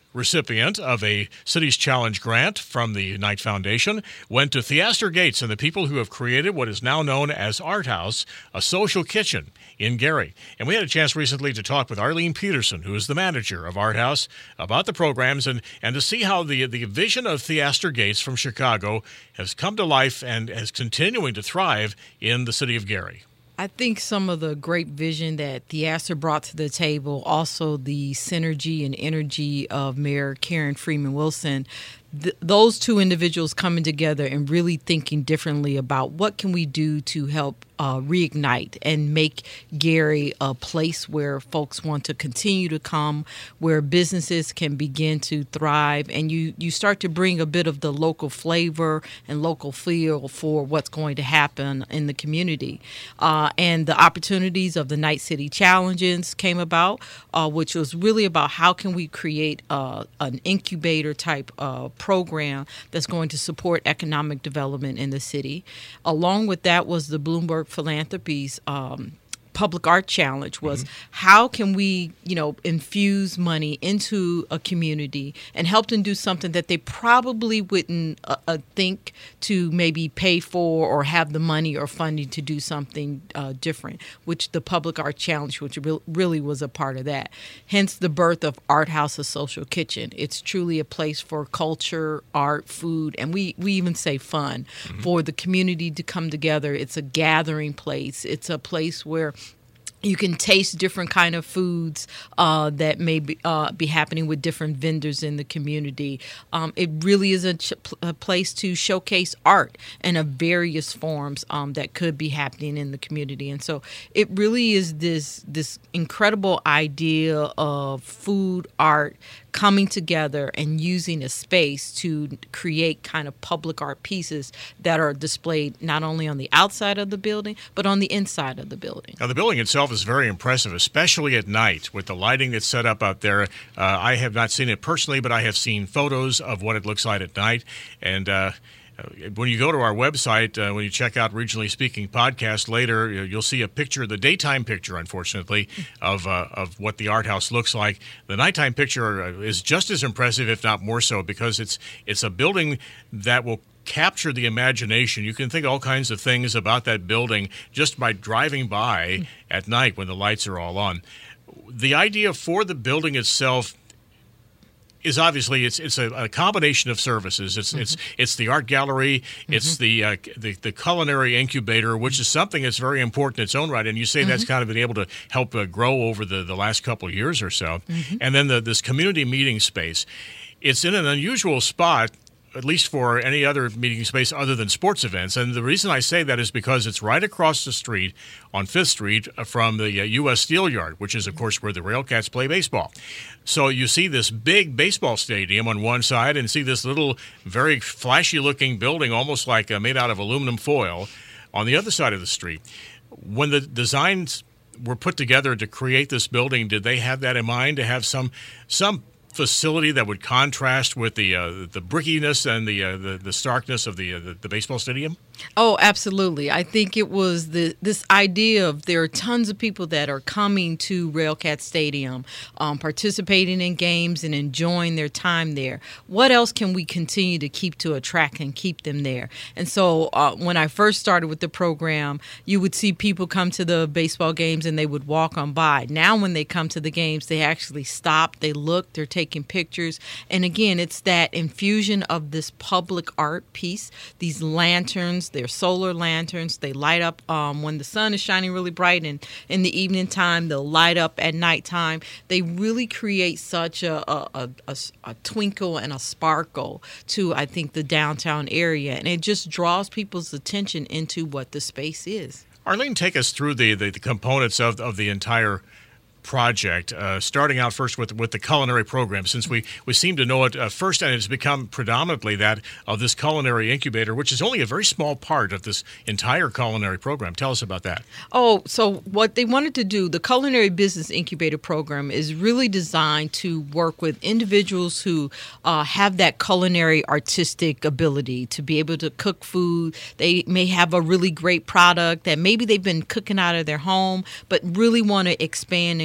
Speaker 1: recipient of a Cities Challenge grant from the Knight Foundation went to Theaster Gates and the people who have created what is now known as Art House, a social kitchen in Gary. And we had a chance recently to talk with Arlene Peterson, who is the manager of Art House, about the programs and, and to see how the, the vision of Theaster Gates from Chicago has come to life and is continuing to thrive in the city of Gary.
Speaker 5: I think some of the great vision that Theaster brought to the table, also the synergy and energy of Mayor Karen Freeman Wilson, th- those two individuals coming together and really thinking differently about what can we do to help uh, reignite and make Gary a place where folks want to continue to come, where businesses can begin to thrive, and you, you start to bring a bit of the local flavor and local feel for what's going to happen in the community. Uh, and the opportunities of the Knight City Challenges came about, uh, which was really about how can we create uh, an incubator type uh, program that's going to support economic development in the city. Along with that was the Bloomberg Philanthropies um, Public Art Challenge was mm-hmm. how can we, you know, infuse money into a community and help them do something that they probably wouldn't uh, uh, think to maybe pay for or have the money or funding to do something uh, different, which the Public Art Challenge, which re- really was a part of that. Hence the birth of Art House, a social kitchen. It's truly a place for culture, art, food, and we, we even say fun mm-hmm. for the community to come together. It's a gathering place. It's a place where you can taste different kind of foods uh, that may be, uh, be happening with different vendors in the community. Um, it really is a, ch- a place to showcase art in a various forms um, that could be happening in the community. And so it really is this this incredible idea of food, art, coming together and using a space to create kind of public art pieces that are displayed not only on the outside of the building, but on the inside of the building.
Speaker 1: Now, the building itself is very impressive, especially at night with the lighting that's set up out there. Uh, I have not seen it personally, but I have seen photos of what it looks like at night. And uh, when you go to our website, uh, when you check out Regionally Speaking podcast later, you'll see a picture, the daytime picture, unfortunately, of uh, of what the Art House looks like. The nighttime picture is just as impressive, if not more so, because it's it's a building that will capture the imagination. You can think all kinds of things about that building just by driving by at night when the lights are all on. The idea for the building itself is obviously it's it's a, a combination of services. It's mm-hmm. it's it's the art gallery. Mm-hmm. It's the, uh, the the culinary incubator, which is something that's very important in its own right. And you say mm-hmm. that's kind of been able to help uh, grow over the, the last couple of years or so. Mm-hmm. And then the, this community meeting space. It's in an unusual spot, at least for any other meeting space other than sports events. And the reason I say that is because it's right across the street on Fifth Street from the uh, U S Steel Yard, which is, of course, where the Railcats play baseball. So you see this big baseball stadium on one side and see this little, very flashy-looking building, almost like uh, made out of aluminum foil, on the other side of the street. When the designs were put together to create this building, did they have that in mind, to have some some facility that would contrast with the uh, the brickiness and the, uh, the the starkness of the, uh, the the baseball stadium?
Speaker 5: Oh, absolutely. I think it was the this idea of there are tons of people that are coming to Railcat Stadium, um, participating in games and enjoying their time there. What else can we continue to keep to attract and keep them there? And so uh, when I first started with the program, you would see people come to the baseball games and they would walk on by. Now when they come to the games, they actually stop, they look, they're taking pictures. And again, it's that infusion of this public art piece, these lanterns. They're solar lanterns. They light up um, when the sun is shining really bright, and in the evening time, they'll light up at nighttime. They really create such a, a, a, a twinkle and a sparkle to, I think, the downtown area, and it just draws people's attention into what the space is.
Speaker 1: Arlene, take us through the, the, the components of, of the entire project, uh, starting out first with with the culinary program, since we, we seem to know it uh, first, and it's become predominantly that of this culinary incubator, which is only a very small part of this entire culinary program. Tell us about that.
Speaker 5: Oh, so what they wanted to do, the Culinary Business Incubator Program is really designed to work with individuals who uh, have that culinary artistic ability to be able to cook food. They may have a really great product that maybe they've been cooking out of their home, but really want to expand and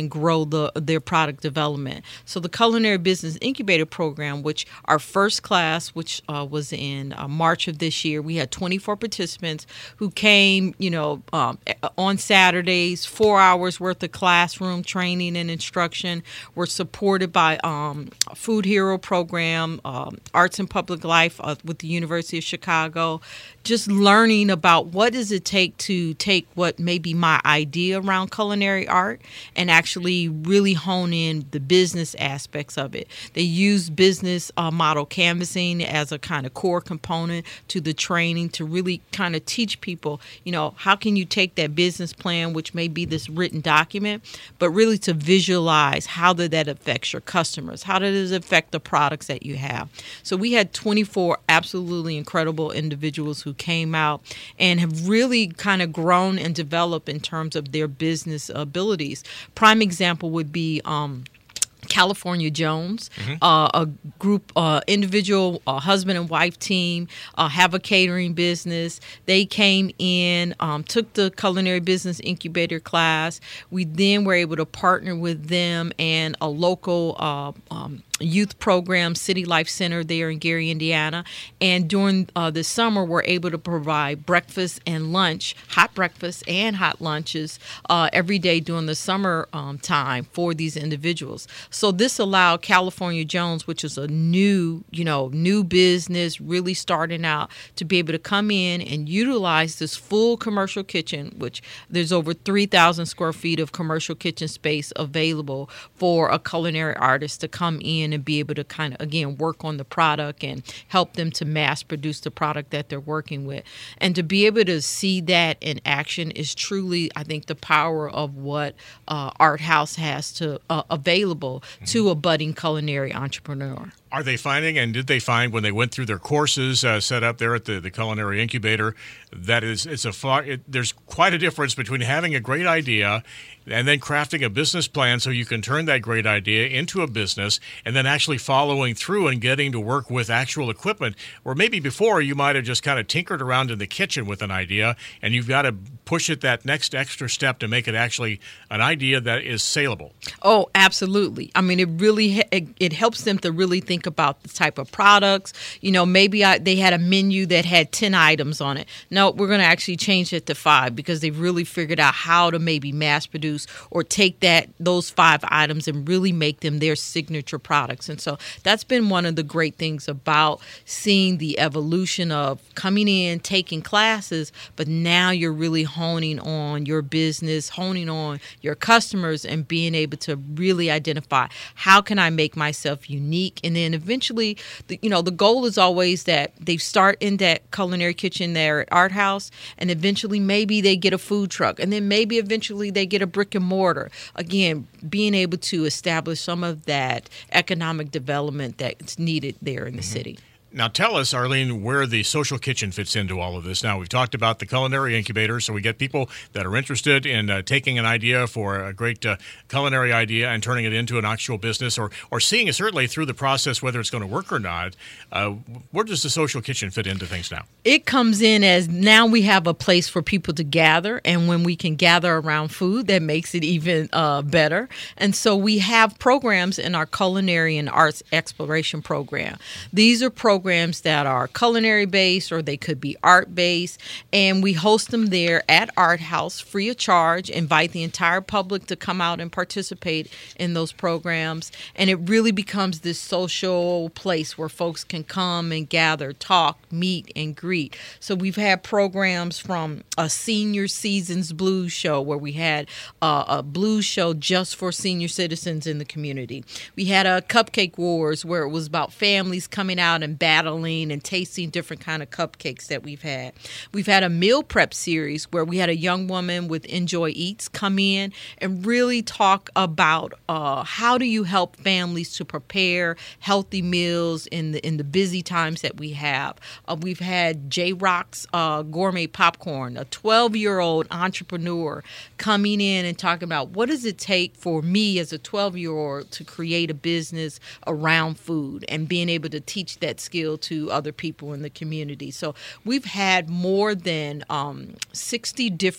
Speaker 5: and grow the their product development. So the Culinary Business Incubator Program, which our first class, which uh, was in uh, March of this year, we had twenty-four participants who came, you know, um, on Saturdays, four hours worth of classroom training and instruction. We're supported by um, Food Hero Program, um, Arts and Public Life uh, with the University of Chicago, just learning about what does it take to take what may be my idea around culinary art and actually really hone in the business aspects of it. They use business uh, model canvassing as a kind of core component to the training to really kind of teach people, you know, how can you take that business plan, which may be this written document, but really to visualize how did that affect your customers? How does it affect the products that you have? So we had twenty-four absolutely incredible individuals who came out and have really kind of grown and developed in terms of their business abilities. Prime example would be um, California Jones, mm-hmm. uh, a group, uh, individual uh, husband and wife team, uh, have a catering business. They came in, um, took the Culinary Business Incubator class. We then were able to partner with them and a local uh, um, youth program, City Life Center there in Gary, Indiana. And during uh, the summer, we're able to provide breakfast and lunch, hot breakfast and hot lunches uh, every day during the summer um, time for these individuals. So this allowed California Jones, which is a new, you know, new business, really starting out, to be able to come in and utilize this full commercial kitchen, which there's over three thousand square feet of commercial kitchen space available for a culinary artist to come in and be able to kind of, again, work on the product and help them to mass produce the product that they're working with. And to be able to see that in action is truly, I think, the power of what uh, Art House has to uh, available mm-hmm. to a budding culinary entrepreneur.
Speaker 1: Are they finding, and did they find when they went through their courses uh, set up there at the, the Culinary Incubator, that is, it's a far, it, there's quite a difference between having a great idea and then crafting a business plan so you can turn that great idea into a business and then actually following through and getting to work with actual equipment, where maybe before you might have just kind of tinkered around in the kitchen with an idea and you've got to push it that next extra step to make it actually an idea that is saleable.
Speaker 5: Oh, absolutely. I mean, it really, it, it helps them to really think about the type of products. You know, maybe I, they had a menu that had ten items on it. No, we're going to actually change it to five because they've really figured out how to maybe mass produce or take that those five items and really make them their signature products. And so that's been one of the great things about seeing the evolution of coming in, taking classes, but now you're really honing on your business, honing on your customers, and being able to really identify how can I make myself unique. And then eventually, the, you know, the goal is always that they start in that culinary kitchen there at Art House, and eventually maybe they get a food truck, and then maybe eventually they get a brick and mortar. Again, being able to establish some of that economic development that's needed there in the mm-hmm. city.
Speaker 1: Now tell us, Arlene, where the social kitchen fits into all of this. Now, we've talked about the culinary incubator, so we get people that are interested in uh, taking an idea for a great uh, culinary idea and turning it into an actual business, or or seeing it certainly through the process whether it's going to work or not. Uh, where does the social kitchen fit into things now?
Speaker 5: It comes in as now we have a place for people to gather, and when we can gather around food, that makes it even uh, better. And so we have programs in our culinary and arts exploration program. These are programs Programs that are culinary based, or they could be art based, and we host them there at Art House free of charge. Invite the entire public to come out and participate in those programs, and it really becomes this social place where folks can come and gather, talk, meet, and greet. So we've had programs from a senior seasons blues show where we had uh, a blues show just for senior citizens in the community. We had a cupcake wars where it was about families coming out and battling and tasting different kind of cupcakes that we've had. We've had a meal prep series where we had a young woman with Enjoy Eats come in and really talk about uh, how do you help families to prepare healthy meals in the in the busy times that we have. Uh, we've had J-Rock's uh, Gourmet Popcorn, a twelve-year-old entrepreneur coming in and talking about what does it take for me as a twelve-year-old to create a business around food, and being able to teach that skill to other people in the community. So we've had more than um, sixty different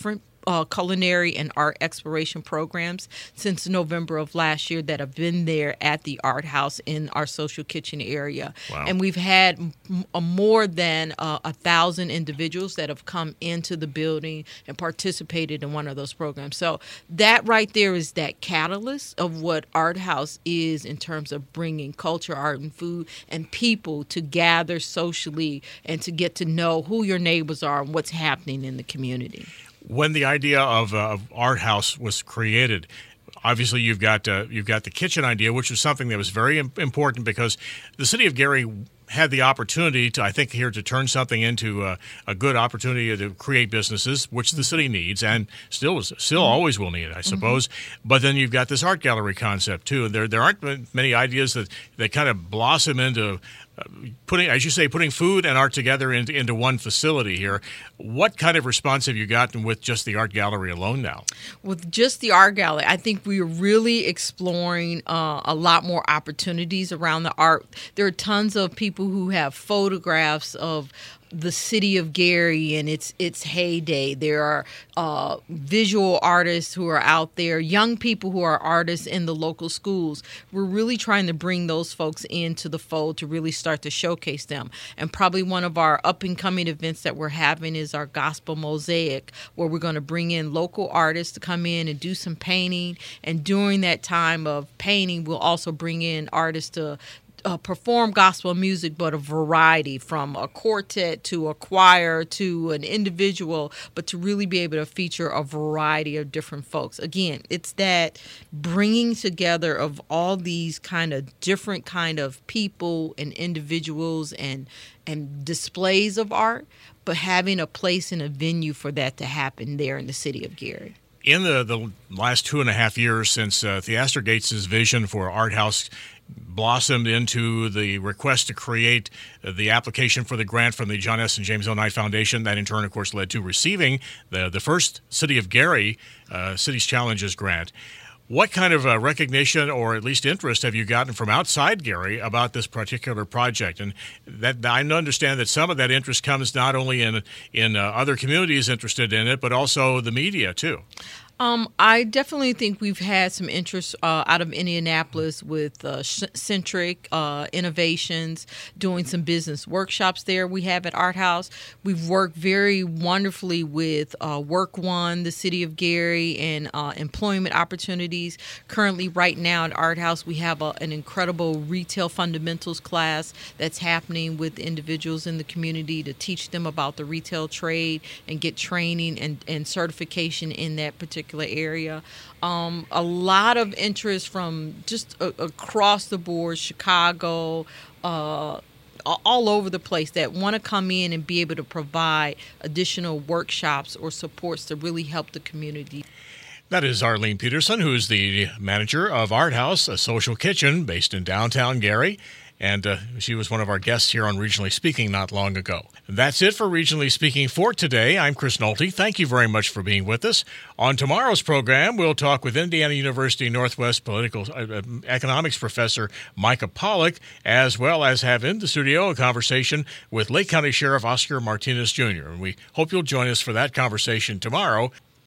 Speaker 5: uh, culinary and art exploration programs since November of last year that have been there at the Art House in our social kitchen area.
Speaker 1: Wow.
Speaker 5: And we've had m- a more than uh, a thousand individuals that have come into the building and participated in one of those programs. So that right there is that catalyst of what Art House is in terms of bringing culture, art, and food and people to gather socially and to get to know who your neighbors are and what's happening in the community.
Speaker 1: When the idea of uh, Art House was created, obviously you've got uh, you've got the kitchen idea, which was something that was very im- important because the city of Gary had the opportunity to, I think, here to turn something into a, a good opportunity to create businesses, which the city needs and still is, still always will need, I suppose. Mm-hmm. But then you've got this art gallery concept too, and there there aren't many ideas that, that kind of blossom into uh, putting, as you say, putting food and art together into into one facility here. What kind of response have you gotten with just the art gallery alone now?
Speaker 5: With just the art gallery, I think we're really exploring uh, a lot more opportunities around the art. There are tons of people who have photographs of the city of Gary and its its heyday. There are uh, visual artists who are out there, young people who are artists in the local schools. We're really trying to bring those folks into the fold to really start to showcase them. And probably one of our up-and-coming events that we're having is our Gospel Mosaic, where we're going to bring in local artists to come in and do some painting. And during that time of painting, we'll also bring in artists to Uh, perform gospel music, but a variety from a quartet to a choir to an individual, but to really be able to feature a variety of different folks. Again, it's that bringing together of all these kind of different kind of people and individuals and and displays of art, but having a place and a venue for that to happen there in the city of Gary.
Speaker 1: In the, the last two and a half years since uh, Theaster Gates' vision for Art House blossomed into the request to create uh, the application for the grant from the John S. and James O. Knight Foundation, that in turn, of course, led to receiving the, the first City of Gary uh, Cities Challenges grant. What kind of uh, recognition or at least interest have you gotten from outside Gary about this particular project? And that I understand that some of that interest comes not only in in uh, other communities interested in it, but also the media too.
Speaker 5: Um, I definitely think we've had some interest uh, out of Indianapolis with uh, Centric uh, Innovations, doing some business workshops there we have at Art House. We've worked very wonderfully with uh, Work One, the City of Gary, and uh, employment opportunities. Currently, right now at Art House, we have a, an incredible retail fundamentals class that's happening with individuals in the community to teach them about the retail trade and get training and, and certification in that particular area. Um, a lot of interest from just a, across the board, Chicago, uh, all over the place, that want to come in and be able to provide additional workshops or supports to really help the community.
Speaker 1: That is Arlene Peterson, who is the manager of Art House, a social kitchen based in downtown Gary. And uh, she was one of our guests here on Regionally Speaking not long ago. That's it for Regionally Speaking for today. I'm Chris Nolte. Thank you very much for being with us. On tomorrow's program, we'll talk with Indiana University Northwest Political uh, Economics professor Micah Pollock, as well as have in the studio a conversation with Lake County Sheriff Oscar Martinez Junior And we hope you'll join us for that conversation tomorrow